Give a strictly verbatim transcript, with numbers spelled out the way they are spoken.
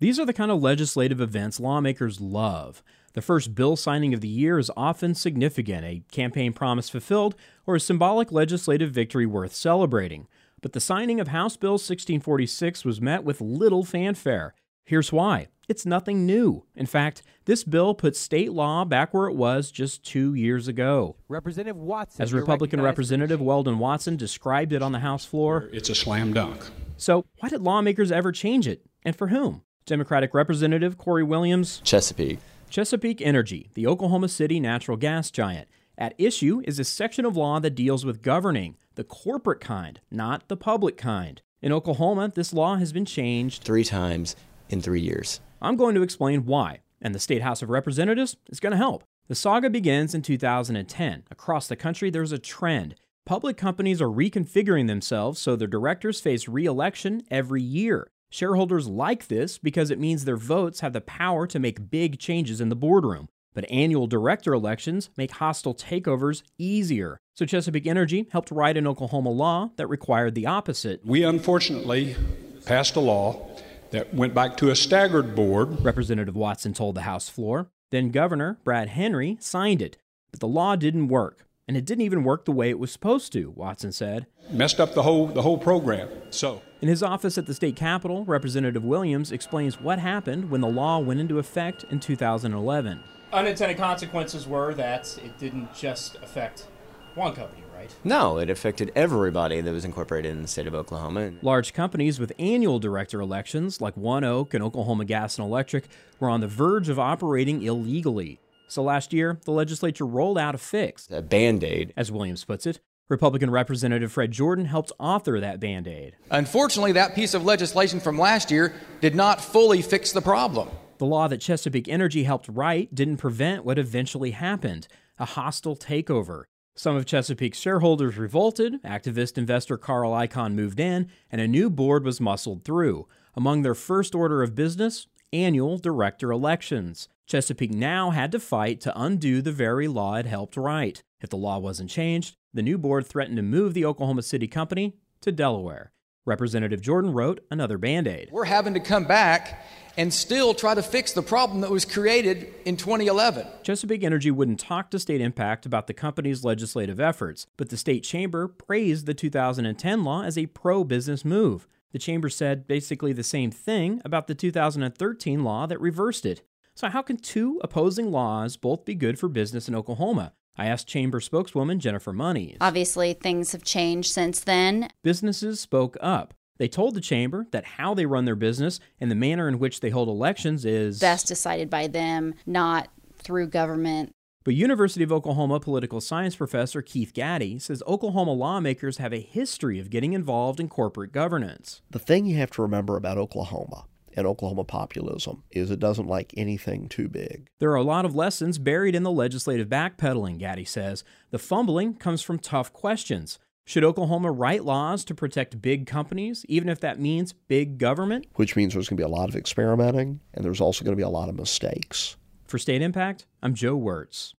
These are the kind of legislative events lawmakers love. The first bill signing of the year is often significant, a campaign promise fulfilled, or a symbolic legislative victory worth celebrating. But the signing of House Bill sixteen forty-six was met with little fanfare. Here's why. It's nothing new. In fact, this bill puts state law back where it was just two years ago. Representative Watson. As Republican Representative Weldon Watson described it on the House floor, it's a slam dunk. So why did lawmakers ever change it? And for whom? Democratic Representative Corey Williams. Chesapeake. Chesapeake Energy, the Oklahoma City natural gas giant. At issue is a section of law that deals with governing, the corporate kind, not the public kind. In Oklahoma, this law has been changed three times in three years. I'm going to explain why, and the State House of Representatives is going to help. The saga begins in two thousand ten. Across the country, there's a trend. Public companies are reconfiguring themselves so their directors face re-election every year. Shareholders like this because it means their votes have the power to make big changes in the boardroom. But annual director elections make hostile takeovers easier. So Chesapeake Energy helped write an Oklahoma law that required the opposite. We unfortunately passed a law that went back to a staggered board. Representative Watson told the House floor. Then Governor Brad Henry signed it. But the law didn't work. And it didn't even work the way it was supposed to, Watson said. Messed up the whole the whole program. So, in his office at the state capitol, Representative Williams explains what happened when the law went into effect in two thousand eleven. Unintended consequences were that it didn't just affect one company, right? No, it affected everybody that was incorporated in the state of Oklahoma. Large companies with annual director elections, like ONEOK and Oklahoma Gas and Electric, were on the verge of operating illegally. So last year, the legislature rolled out a fix. A Band-Aid. As Williams puts it, Republican Representative Fred Jordan helped author that Band-Aid. Unfortunately, that piece of legislation from last year did not fully fix the problem. The law that Chesapeake Energy helped write didn't prevent what eventually happened, a hostile takeover. Some of Chesapeake's shareholders revolted, activist investor Carl Icahn moved in, and a new board was muscled through. Among their first order of business, annual director elections. Chesapeake now had to fight to undo the very law it helped write. If the law wasn't changed, the new board threatened to move the Oklahoma City company to Delaware. Representative Jordan wrote another Band-Aid. We're having to come back and still try to fix the problem that was created in twenty eleven. Chesapeake Energy wouldn't talk to State Impact about the company's legislative efforts, but the state chamber praised the two thousand ten law as a pro-business move. The chamber said basically the same thing about the two thousand thirteen law that reversed it. So how can two opposing laws both be good for business in Oklahoma? I asked Chamber spokeswoman Jennifer Monies. Obviously, things have changed since then. Businesses spoke up. They told the chamber that how they run their business and the manner in which they hold elections is best decided by them, not through government. But University of Oklahoma political science professor Keith Gaddy says Oklahoma lawmakers have a history of getting involved in corporate governance. The thing you have to remember about Oklahoma and Oklahoma populism is it doesn't like anything too big. There are a lot of lessons buried in the legislative backpedaling, Gaddy says. The fumbling comes from tough questions. Should Oklahoma write laws to protect big companies, even if that means big government? Which means there's going to be a lot of experimenting, and there's also going to be a lot of mistakes. For State Impact, I'm Joe Wirtz.